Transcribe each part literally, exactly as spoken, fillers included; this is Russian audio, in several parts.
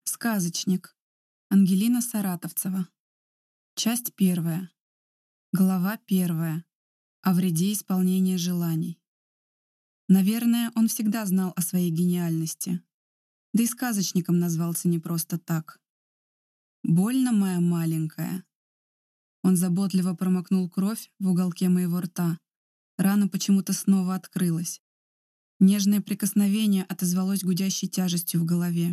Сказочник. Ангелина Саратовцева. Часть первая. Глава первая. О вреде исполнения желаний. Наверное, он всегда знал о своей гениальности. Да и сказочником назвался не просто так. «Больно, моя маленькая». Он заботливо промокнул кровь в уголке моего рта. Рана почему-то снова открылась. Нежное прикосновение отозвалось гудящей тяжестью в голове.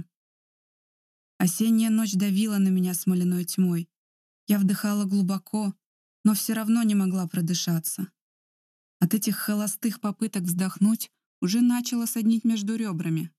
Осенняя ночь давила на меня смоляной тьмой. Я вдыхала глубоко, но все равно не могла продышаться. От этих холостых попыток вздохнуть уже начало соднить между ребрами.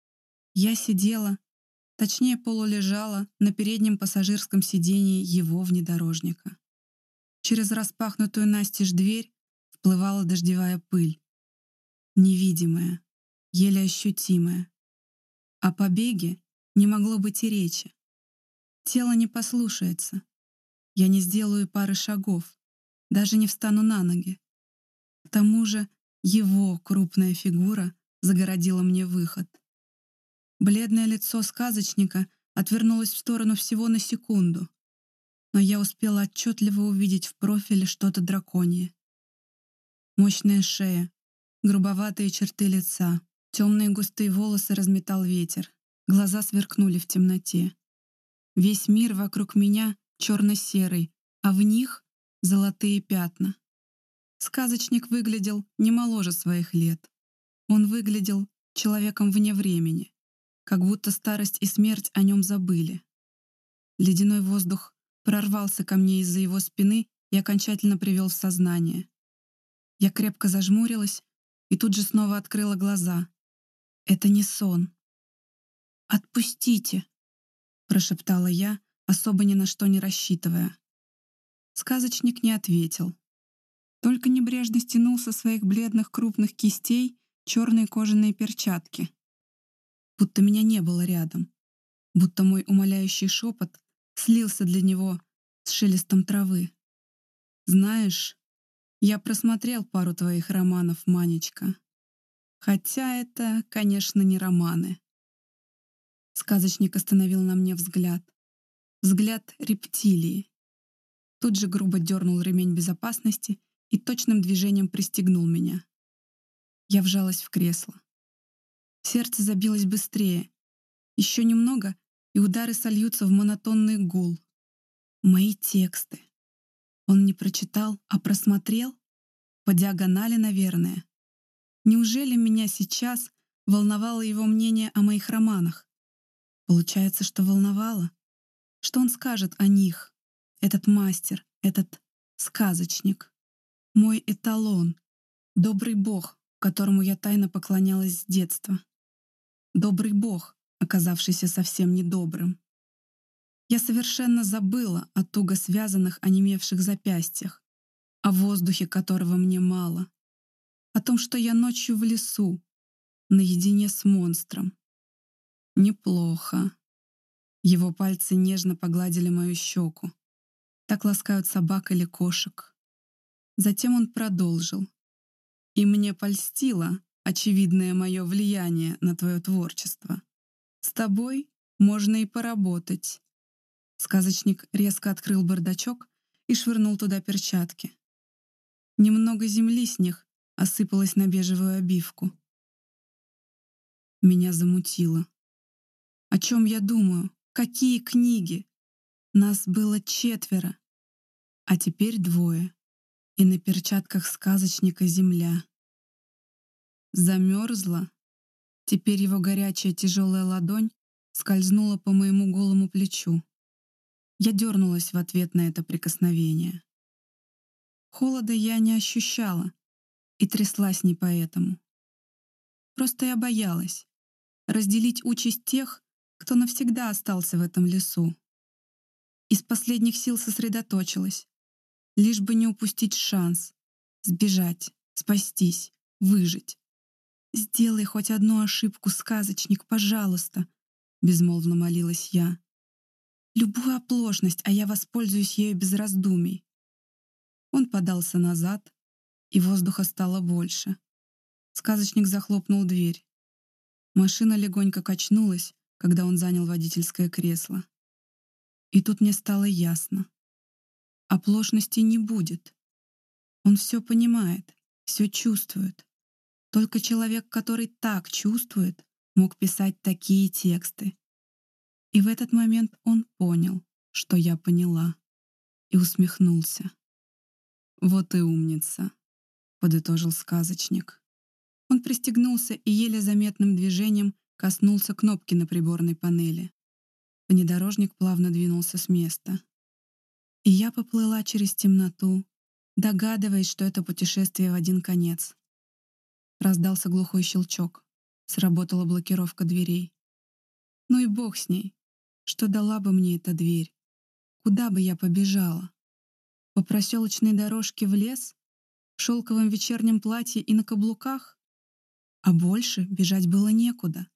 Я сидела, точнее полулежала, на переднем пассажирском сидении его внедорожника. Через распахнутую настежь дверь вплывала дождевая пыль. Невидимая, еле ощутимая. О побеге не могло быть и речи. Тело не послушается. Я не сделаю пары шагов, даже не встану на ноги. К тому же его крупная фигура загородила мне выход. Бледное лицо сказочника отвернулось в сторону всего на секунду, но я успела отчетливо увидеть в профиле что-то драконье. Мощная шея, грубоватые черты лица, темные густые волосы разметал ветер, глаза сверкнули в темноте. Весь мир вокруг меня черно-серый, а в них золотые пятна. Сказочник выглядел не моложе своих лет. Он выглядел человеком вне времени, как будто старость и смерть о нем забыли. Ледяной воздух прорвался ко мне из-за его спины и окончательно привел в сознание. Я крепко зажмурилась и тут же снова открыла глаза. Это не сон. «Отпустите!» — прошептала я, особо ни на что не рассчитывая. Сказочник не ответил. Только небрежно стянул со своих бледных крупных кистей черные кожаные перчатки. Будто меня не было рядом. Будто мой умоляющий шепот слился для него с шелестом травы. «Знаешь, я просмотрел пару твоих романов, Манечка. Хотя это, конечно, не романы». Сказочник остановил на мне взгляд. Взгляд рептилии. Тут же грубо дернул ремень безопасности и точным движением пристегнул меня. Я вжалась в кресло. Сердце забилось быстрее. Еще немного, и удары сольются в монотонный гул. Мои тексты. Он не прочитал, а просмотрел? По диагонали, наверное. Неужели меня сейчас волновало его мнение о моих романах? Получается, что волновало. Что он скажет о них? Этот мастер, этот сказочник. Мой эталон. Добрый бог, которому я тайно поклонялась с детства. Добрый бог, оказавшийся совсем недобрым. Я совершенно забыла о туго связанных, онемевших запястьях, о воздухе, которого мне мало, о том, что я ночью в лесу, наедине с монстром. Неплохо. Его пальцы нежно погладили мою щеку. Так ласкают собак или кошек. Затем он продолжил. И мне польстило очевидное мое влияние на твое творчество. С тобой можно и поработать. Сказочник резко открыл бардачок и швырнул туда перчатки. Немного земли с них осыпалось на бежевую обивку. Меня замутило. О чем я думаю? Какие книги? Нас было четверо, а теперь двое. И на перчатках сказочника земля. Замерзла. Теперь его горячая тяжелая ладонь скользнула по моему голому плечу. Я дернулась в ответ на это прикосновение. Холода я не ощущала и тряслась не поэтому. Просто я боялась разделить участь тех, кто навсегда остался в этом лесу. Из последних сил сосредоточилась, лишь бы не упустить шанс, сбежать, спастись, выжить. «Сделай хоть одну ошибку, сказочник, пожалуйста», — безмолвно молилась я. «Любую оплошность, а я воспользуюсь ею без раздумий». Он подался назад, и воздуха стало больше. Сказочник захлопнул дверь. Машина легонько качнулась, когда он занял водительское кресло. И тут мне стало ясно. Оплошности не будет. Он все понимает, все чувствует. Только человек, который так чувствует, мог писать такие тексты. И в этот момент он понял, что я поняла, и усмехнулся. «Вот и умница», — подытожил сказочник. Он пристегнулся и еле заметным движением коснулся кнопки на приборной панели. Внедорожник плавно двинулся с места. И я поплыла через темноту, догадываясь, что это путешествие в один конец. Раздался глухой щелчок. Сработала блокировка дверей. Ну и бог с ней. Что дала бы мне эта дверь? Куда бы я побежала? По проселочной дорожке в лес? В шелковом вечернем платье и на каблуках? А больше бежать было некуда.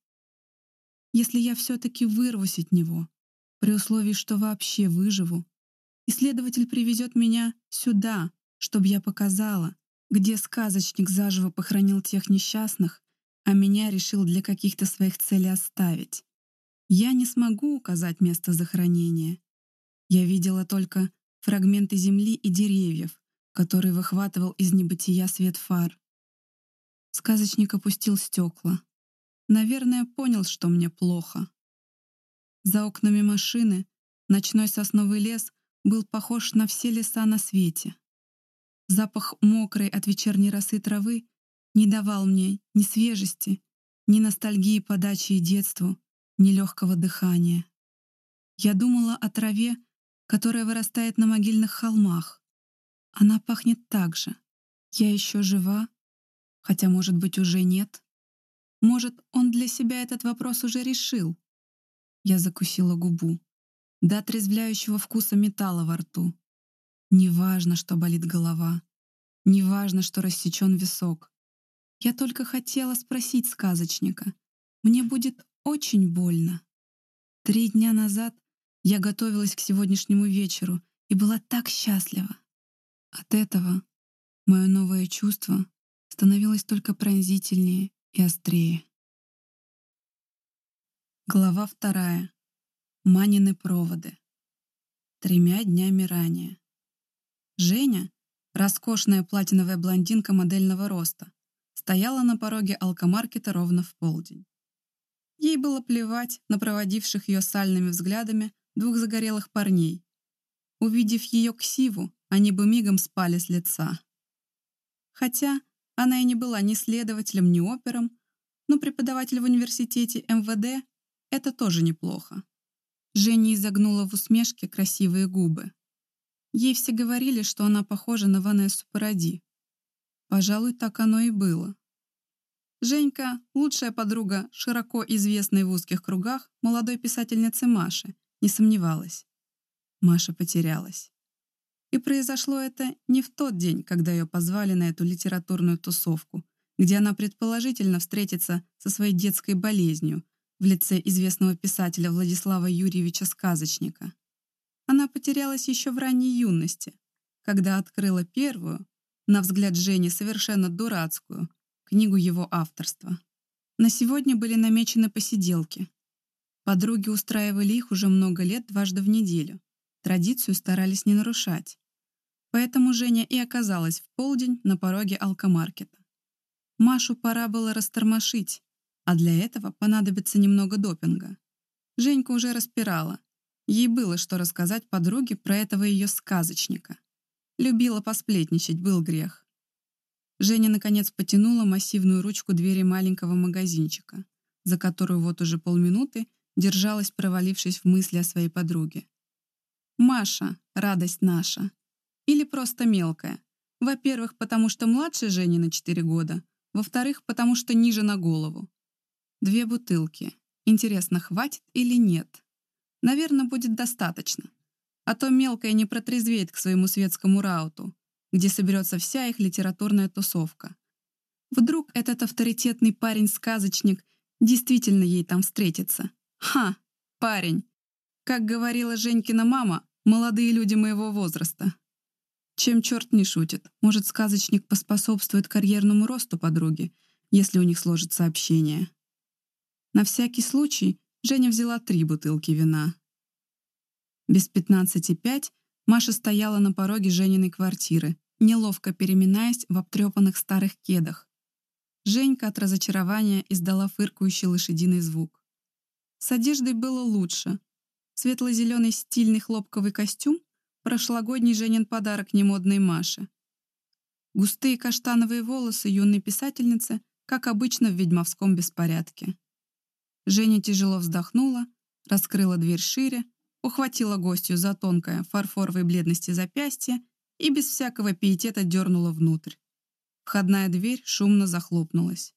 Если я все-таки вырвусь от него, при условии, что вообще выживу, исследователь привезет меня сюда, чтобы я показала, где сказочник заживо похоронил тех несчастных, а меня решил для каких-то своих целей оставить. Я не смогу указать место захоронения. Я видела только фрагменты земли и деревьев, которые выхватывал из небытия свет фар. Сказочник опустил стекла. Наверное, понял, что мне плохо. За окнами машины ночной сосновый лес был похож на все леса на свете. Запах мокрой от вечерней росы травы не давал мне ни свежести, ни ностальгии по даче и детству, ни легкого дыхания. Я думала о траве, которая вырастает на могильных холмах. Она пахнет так же. Я еще жива, хотя, может быть, уже нет. Может, он для себя этот вопрос уже решил. Я закусила губу. До отрезвляющего вкуса металла во рту. Неважно, что болит голова. Неважно, что рассечен висок. Я только хотела спросить сказочника. Мне будет очень больно. Три дня назад я готовилась к сегодняшнему вечеру и была так счастлива. От этого мое новое чувство становилось только пронзительнее и острее. Глава вторая. Манины проводы. Тремя днями ранее. Женя, роскошная платиновая блондинка модельного роста, стояла на пороге алкомаркета ровно в полдень. Ей было плевать на проводивших ее сальными взглядами двух загорелых парней. Увидев ее ксиву, они бы мигом спали с лица. Хотя она и не была ни следователем, ни опером, но преподаватель в университете эм вэ дэ — это тоже неплохо. Женя изогнула в усмешке красивые губы. Ей все говорили, что она похожа на Ванессу Паради. Пожалуй, так оно и было. Женька — лучшая подруга широко известной в узких кругах молодой писательницы Маши, не сомневалась. Маша потерялась. И произошло это не в тот день, когда ее позвали на эту литературную тусовку, где она предположительно встретится со своей детской болезнью в лице известного писателя Владислава Юрьевича Сказочника. Она потерялась еще в ранней юности, когда открыла первую, на взгляд Жени совершенно дурацкую, книгу его авторства. На сегодня были намечены посиделки. Подруги устраивали их уже много лет дважды в неделю. Традицию старались не нарушать. Поэтому Женя и оказалась в полдень на пороге алкомаркета. Машу пора было растормошить, а для этого понадобится немного допинга. Женька уже распирала. Ей было что рассказать подруге про этого ее сказочника. Любила посплетничать, был грех. Женя, наконец, потянула массивную ручку двери маленького магазинчика, за которую вот уже полминуты держалась, провалившись в мысли о своей подруге. Маша — радость наша. Или просто мелкая. Во-первых, потому что младше Жени на четыре года. Во-вторых, потому что ниже на голову. Две бутылки. Интересно, хватит или нет? Наверное, будет достаточно. А то мелкая не протрезвеет к своему светскому рауту, где соберется вся их литературная тусовка. Вдруг этот авторитетный парень-сказочник действительно ей там встретится. Ха, парень. Как говорила Женькина мама, молодые люди моего возраста. Чем черт не шутит, может, сказочник поспособствует карьерному росту подруги, если у них сложится общение. На всякий случай Женя взяла три бутылки вина. Без пятнадцати пять Маша стояла на пороге Жениной квартиры, неловко переминаясь в обтрепанных старых кедах. Женька от разочарования издала фыркающий лошадиный звук. С одеждой было лучше. Светло-зеленый стильный хлопковый костюм — прошлогодний Женин подарок немодной Маше. Густые каштановые волосы юной писательницы, как обычно в ведьмовском беспорядке. Женя тяжело вздохнула, раскрыла дверь шире, ухватила гостью за тонкое фарфоровой бледности запястье и без всякого пиетета дернула внутрь. Входная дверь шумно захлопнулась.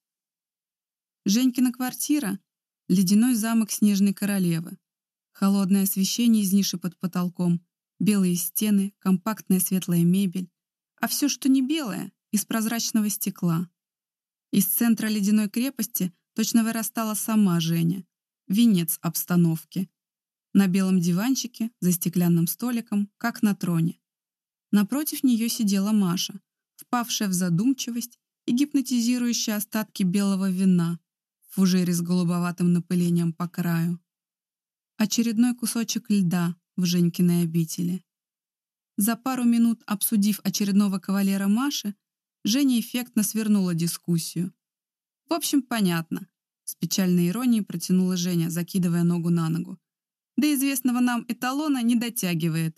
Женькина квартира — ледяной замок снежной королевы. Холодное освещение из ниши под потолком, белые стены, компактная светлая мебель. А все, что не белое, из прозрачного стекла. Из центра ледяной крепости точно вырастала сама Женя. Венец обстановки. На белом диванчике, за стеклянным столиком, как на троне. Напротив нее сидела Маша, впавшая в задумчивость и гипнотизирующая остатки белого вина в фужере с голубоватым напылением по краю. Очередной кусочек льда в Женькиной обители. За пару минут обсудив очередного кавалера Маши, Женя эффектно свернула дискуссию. «В общем, понятно», — с печальной иронией протянула Женя, закидывая ногу на ногу. «До известного нам эталона не дотягивает».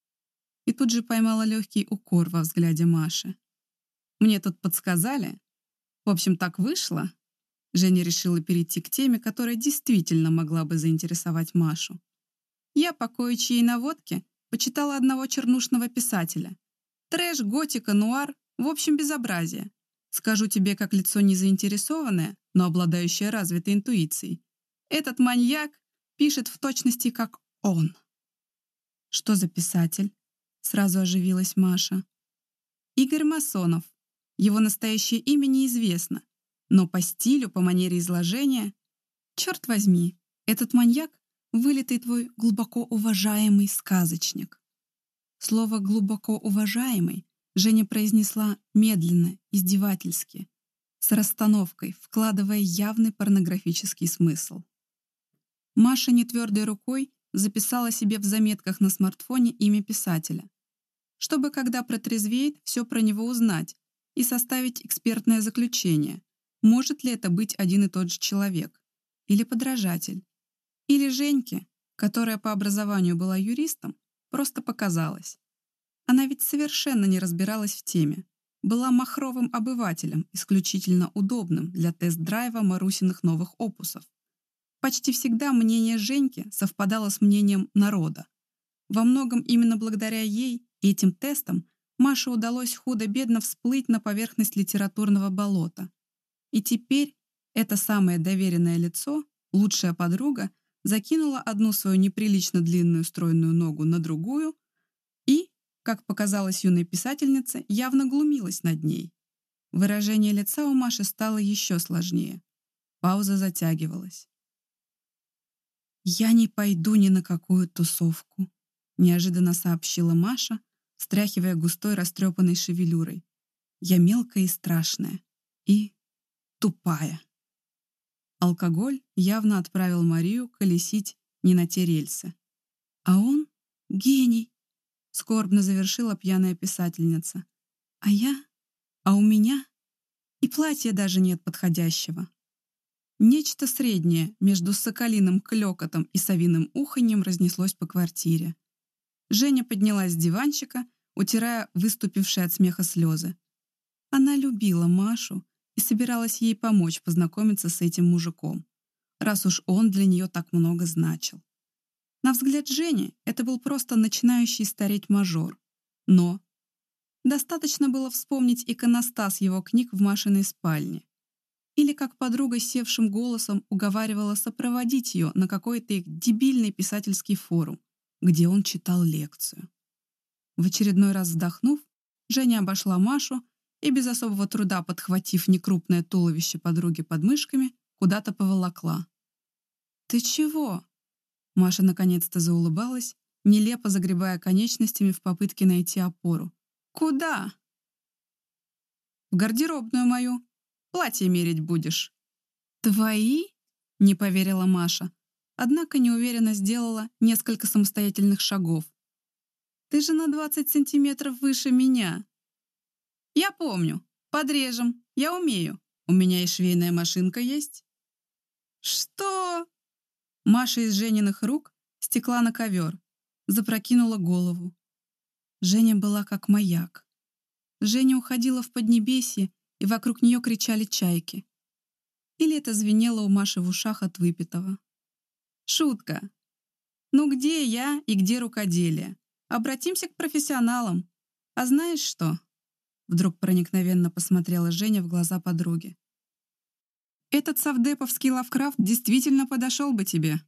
И тут же поймала легкий укор во взгляде Маши. «Мне тут подсказали. В общем, так вышло». Женя решила перейти к теме, которая действительно могла бы заинтересовать Машу. «Я по кое-чьей наводке почитала одного чернушного писателя. Трэш, готика, нуар, в общем, безобразие. Скажу тебе, как лицо незаинтересованное, но обладающее развитой интуицией. Этот маньяк пишет в точности, как он». «Что за писатель?» — сразу оживилась Маша. «Игорь Масонов. Его настоящее имя неизвестно, но по стилю, по манере изложения... Черт возьми, этот маньяк — вылитый твой глубоко уважаемый сказочник». Слово «глубоко уважаемый» Женя произнесла медленно, издевательски, с расстановкой, вкладывая явный порнографический смысл. Маша нетвердой рукой записала себе в заметках на смартфоне имя писателя, чтобы, когда протрезвеет, все про него узнать и составить экспертное заключение, может ли это быть один и тот же человек, или подражатель, или Женьке, которая по образованию была юристом, просто показалось. Она ведь совершенно не разбиралась в теме, была махровым обывателем, исключительно удобным для тест-драйва Марусиных новых опусов. Почти всегда мнение Женьки совпадало с мнением народа. Во многом именно благодаря ей и этим тестам Маше удалось худо-бедно всплыть на поверхность литературного болота. И теперь это самое доверенное лицо, лучшая подруга, закинула одну свою неприлично длинную стройную ногу на другую и, как показалось юной писательнице, явно глумилась над ней. Выражение лица у Маши стало еще сложнее. Пауза затягивалась. «Я не пойду ни на какую тусовку», — неожиданно сообщила Маша, встряхивая густой растрепанной шевелюрой. «Я мелкая и страшная. И тупая». Алкоголь явно отправил Марию колесить не на те рельсы. «А он — гений», — скорбно завершила пьяная писательница. «А я? А у меня? И платья даже нет подходящего». Нечто среднее между соколиным клёкотом и совиным уханьем разнеслось по квартире. Женя поднялась с диванчика, утирая выступившие от смеха слезы. Она любила Машу и собиралась ей помочь познакомиться с этим мужиком, раз уж он для нее так много значил. На взгляд Жени это был просто начинающий стареть мажор. Но достаточно было вспомнить иконостас его книг в Машиной спальне. Или как подруга севшим голосом уговаривала сопроводить ее на какой-то их дебильный писательский форум, где он читал лекцию. В очередной раз вздохнув, Женя обошла Машу и, без особого труда подхватив некрупное туловище подруги под мышками, куда-то поволокла. «Ты чего?» Маша наконец-то заулыбалась, нелепо загребая конечностями в попытке найти опору. «Куда?» «В гардеробную мою. Платье мерить будешь». «Твои?» — не поверила Маша. однако неуверенно сделала несколько самостоятельных шагов. «Ты же на двадцать сантиметров выше меня!» «Я помню. Подрежем. Я умею. У меня и швейная машинка есть». «Что?» Маша из Жениных рук стекла на ковер, запрокинула голову. Женя была как маяк. Женя уходила в поднебесье, и вокруг нее кричали чайки. Или это звенело у Маши в ушах от выпитого. «Шутка. Ну где я и где рукоделие? Обратимся к профессионалам. А знаешь что?» Вдруг проникновенно посмотрела Женя в глаза подруги. «Этот совдеповский Лавкрафт действительно подошел бы тебе.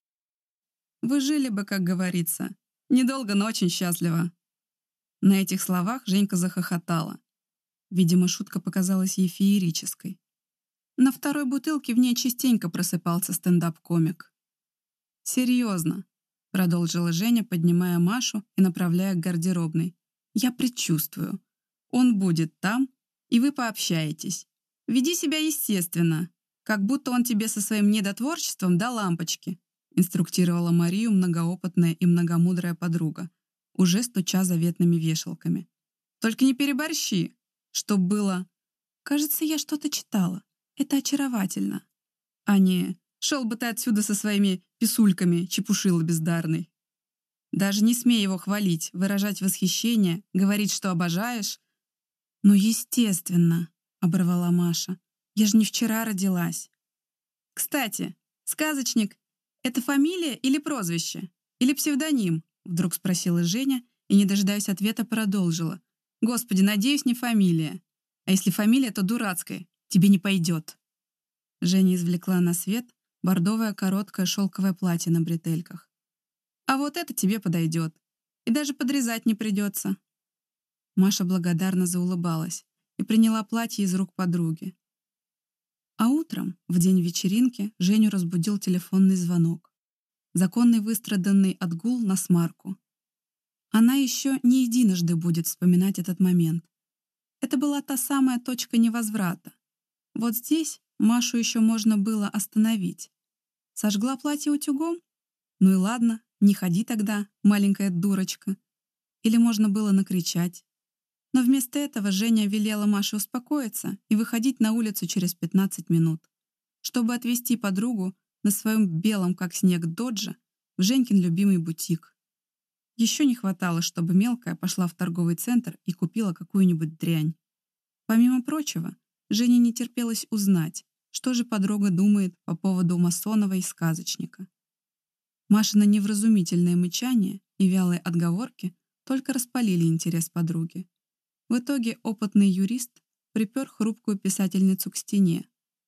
Вы жили бы, как говорится, недолго, но очень счастливо». На этих словах Женька захохотала. Видимо, шутка показалась ей феерической. На второй бутылке в ней частенько просыпался стендап-комик. «Серьезно», — продолжила Женя, поднимая Машу и направляя к гардеробной. «Я предчувствую. Он будет там, и вы пообщаетесь. Веди себя естественно, как будто он тебе со своим недотворчеством до лампочки», инструктировала Марию многоопытная и многомудрая подруга, уже стуча заветными вешалками. «Только не переборщи, чтоб было... Кажется, я что-то читала. Это очаровательно. А не «шел бы ты отсюда со своими писульками, чепушила бездарный». Даже не смей его хвалить, выражать восхищение, говорить, что обожаешь. «Ну, естественно», — оборвала Маша. «Я же не вчера родилась». «Кстати, сказочник — это фамилия или прозвище? Или псевдоним?» — вдруг спросила Женя и, не дожидаясь ответа, продолжила. «Господи, надеюсь, не фамилия. А если фамилия, то дурацкая. Тебе не пойдет». Женя извлекла на свет бордовое короткое шелковое платье на бретельках. «А вот это тебе подойдет. И даже подрезать не придется». Маша благодарно заулыбалась и приняла платье из рук подруги. А утром, в день вечеринки, Женю разбудил телефонный звонок. Законный выстраданный отгул на смарку. Она еще не единожды будет вспоминать этот момент. Это была та самая точка невозврата. Вот здесь Машу еще можно было остановить. Сожгла платье утюгом? Ну и ладно, не ходи тогда, маленькая дурочка. Или можно было накричать. Но вместо этого Женя велела Маше успокоиться и выходить на улицу через пятнадцать минут, чтобы отвезти подругу на своем белом, как снег, додже в Женькин любимый бутик. Еще не хватало, чтобы мелкая пошла в торговый центр и купила какую-нибудь дрянь. Помимо прочего, Жене не терпелось узнать, что же подруга думает по поводу Масонова и сказочника. Машина невразумительное мычание и вялые отговорки только распалили интерес подруги. В итоге опытный юрист припер хрупкую писательницу к стене.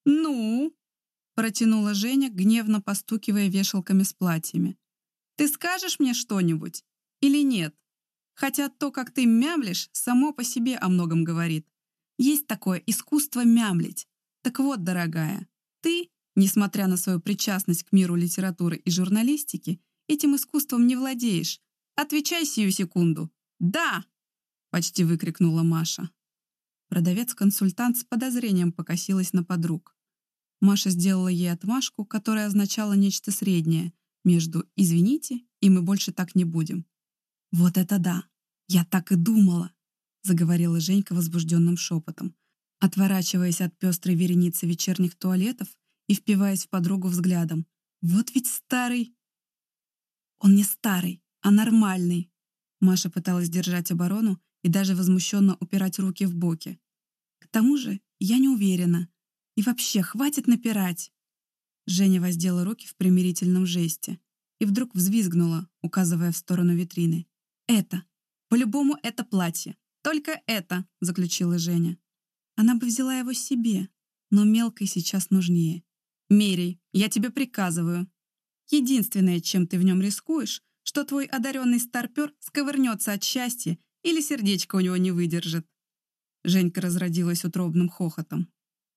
«Ну?» — протянула Женя, гневно постукивая вешалками с платьями. «Ты скажешь мне что-нибудь? Или нет? Хотя то, как ты мямлишь, само по себе о многом говорит. Есть такое искусство мямлить. Так вот, дорогая, ты, несмотря на свою причастность к миру литературы и журналистики, этим искусством не владеешь. Отвечай сию секунду. Да!» — почти выкрикнула Маша. Продавец-консультант с подозрением покосилась на подруг. Маша сделала ей отмашку, которая означала нечто среднее между «извините» и «мы больше так не будем». «Вот это да! Я так и думала!» — заговорила Женька возбужденным шепотом, отворачиваясь от пестрой вереницы вечерних туалетов и впиваясь в подругу взглядом. «Вот ведь старый!» «Он не старый, а нормальный!» Маша пыталась держать оборону и даже возмущенно упирать руки в боки. «К тому же я не уверена. И вообще, хватит напирать!» Женя воздела руки в примирительном жесте и вдруг взвизгнула, указывая в сторону витрины. «Это! По-любому это платье! Только это!» — заключила Женя. Она бы взяла его себе, но мелкой сейчас нужнее. «Мерей, я тебе приказываю. Единственное, чем ты в нем рискуешь, что твой одаренный старпер сковырнется от счастья или сердечко у него не выдержит». Женька разродилась утробным хохотом,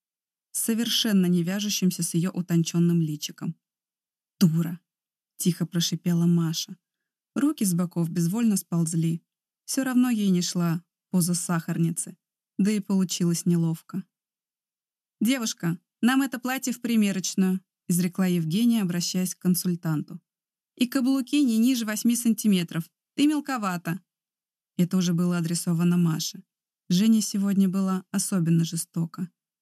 совершенно не вяжущимся с ее утонченным личиком. «Дура!» — тихо прошипела Маша. Руки с боков безвольно сползли. Все равно ей не шла поза сахарницы, да и получилось неловко. «Девушка, нам это платье в примерочную», — изрекла Евгения, обращаясь к консультанту. «И каблуки не ниже восьми сантиметров. Ты мелковата». Это уже было адресовано Маше. Женя сегодня была особенно жестока.